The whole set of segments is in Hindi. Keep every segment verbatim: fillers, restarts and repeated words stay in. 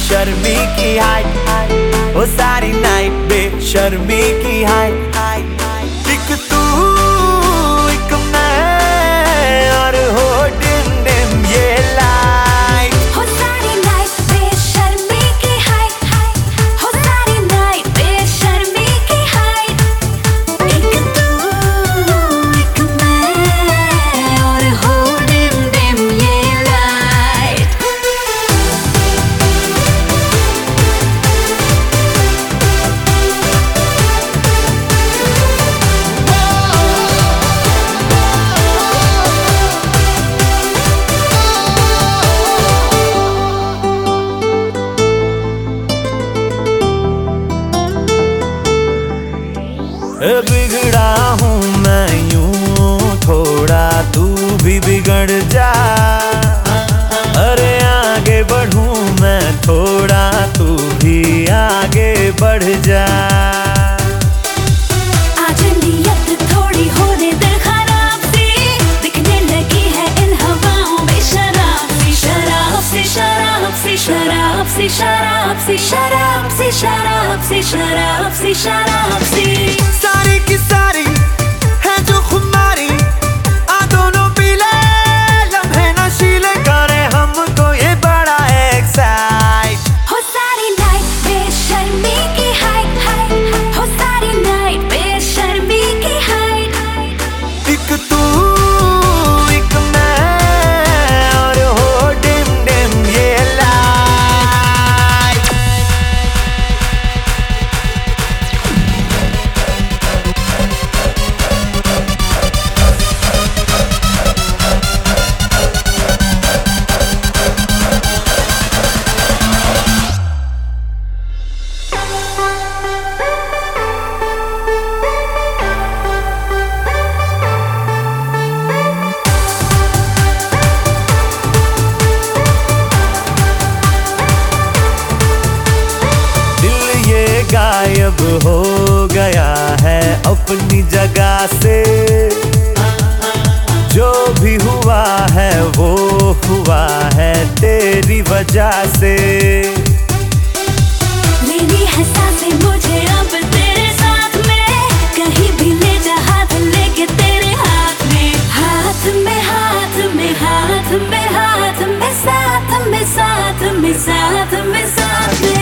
बेशर्मी की हाइट, ओ सारी नाइट बेशर्मी की हाइट। एक तू एक मैं और हो डिम डिम ये लाइट, हो सारी नाइट बेशर्मी की हाइट, हो सारी नाइट बेशर्मी की हाइट। एक तू एक मैं और हो डिम डिम ये लाइट। बिगड़ा हूँ मैं यूं थोड़ा, तू भी बिगड़ जा। अरे आगे बढ़ूं मैं थोड़ा, तू भी आगे बढ़ जा। आज नियत थोड़ी होने दे खराब सी, दिखने लगी है इन हवाओं में शराब सी, शराब सी शराब सी शराब सी शराब सी शराब सी शराब सी शराब सी शराब सी। सारी की सारी है जो खुमारी, आ दोनों पीले लम्हे नशीले करे हमको ये बड़ा एक्साइट। हो सारी नाइट बेशर्मी की हाइट, हो सारी नाइट बेशर्मी की हाइट। एक तू एक मैं और हो डिम डिम ये लाइट। गायब हो गया है अपनी जगह से, जो भी हुआ है वो हुआ है तेरी वजह से। लेनी है सांसें मुझे अब तेरे साथ में, कहीं भी ले जा हाथ लेके तेरे हाथ में, हाथ में हाथ में हाथ में हाथ में साथ में साथ में साथ में साथ में।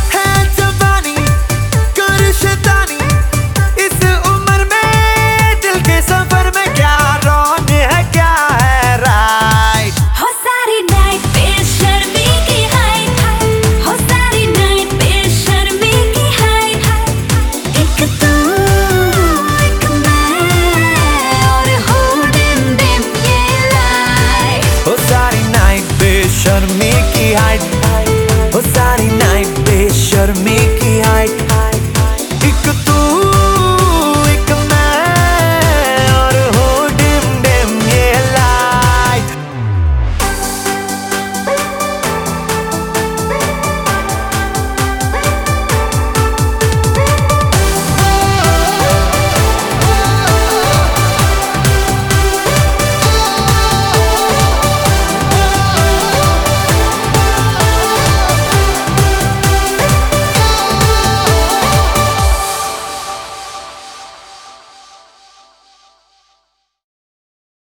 इस उम्र में दिल के सफर में क्या रॉन्ग है क्या है राइट। हो सारी नाइट बेशर्मी की हाइट, हो सारी नाइट बेशर्मी की हाइट। एक तू एक मैं और हो डिम डिम ये लाइट। हो सारी नाइट बेशर्मी की हाइट, हो सारी नाइट बेशर्मी